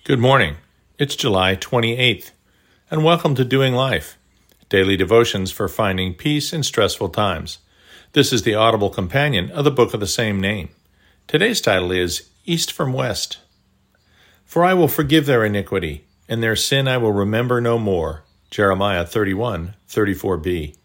Good morning. It's July 28th, and welcome to Doing Life, daily devotions for finding peace in stressful times. This is the audible companion of the book of the same name. Today's title is East from West. For I will forgive their iniquity, and their sin I will remember no more. Jeremiah 31:34b.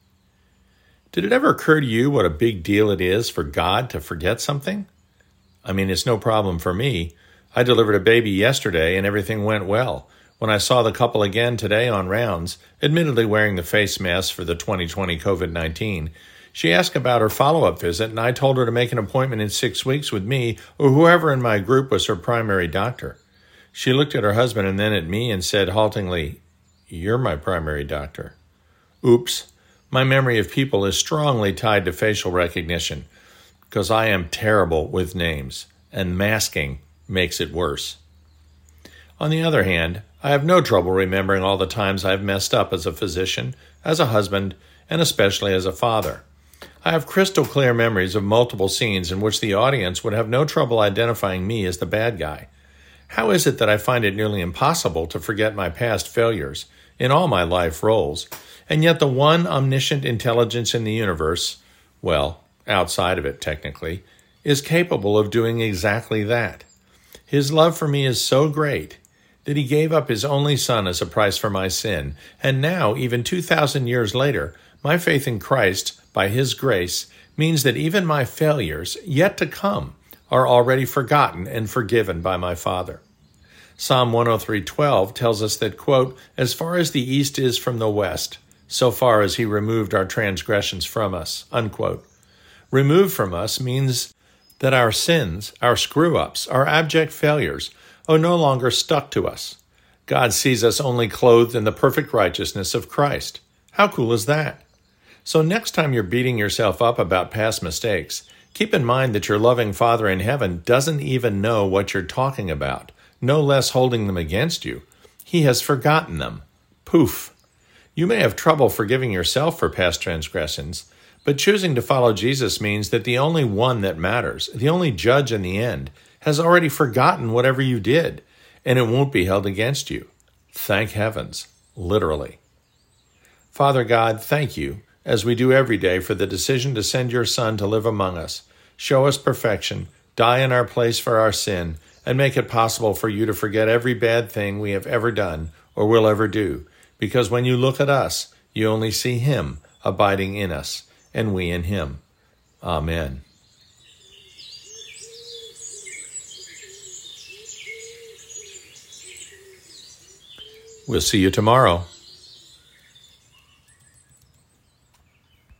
Did it ever occur to you what a big deal it is for God to forget something? I mean, it's no problem for me. I delivered a baby yesterday and everything went well. When I saw the couple again today on rounds, admittedly wearing the face mask for the 2020 COVID-19, she asked about her follow-up visit and I told her to make an appointment in 6 weeks with me or whoever in my group was her primary doctor. She looked at her husband and then at me and said haltingly, "You're my primary doctor." Oops, my memory of people is strongly tied to facial recognition because I am terrible with names, and masking makes it worse. On the other hand, I have no trouble remembering all the times I've messed up as a physician, as a husband, and especially as a father. I have crystal clear memories of multiple scenes in which the audience would have no trouble identifying me as the bad guy. How is it that I find it nearly impossible to forget my past failures in all my life roles, and yet the one omniscient intelligence in the universe, well, outside of it technically, is capable of doing exactly that? His love for me is so great that he gave up his only son as a price for my sin, and now, even 2,000 years later, my faith in Christ, by his grace, means that even my failures, yet to come, are already forgotten and forgiven by my Father. Psalm 103:12 tells us that, quote, "As far as the east is from the west, so far as he removed our transgressions from us," unquote. Removed from us means that our sins, our screw-ups, our abject failures are no longer stuck to us. God sees us only clothed in the perfect righteousness of Christ. How cool is that? So next time you're beating yourself up about past mistakes, keep in mind that your loving Father in heaven doesn't even know what you're talking about, no less holding them against you. He has forgotten them. Poof. You may have trouble forgiving yourself for past transgressions, but choosing to follow Jesus means that the only one that matters, the only judge in the end, has already forgotten whatever you did, and it won't be held against you. Thank heavens, literally. Father God, thank you, as we do every day, for the decision to send your Son to live among us, show us perfection, die in our place for our sin, and make it possible for you to forget every bad thing we have ever done or will ever do, because when you look at us, you only see him abiding in us, and we in him. Amen. We'll see you tomorrow.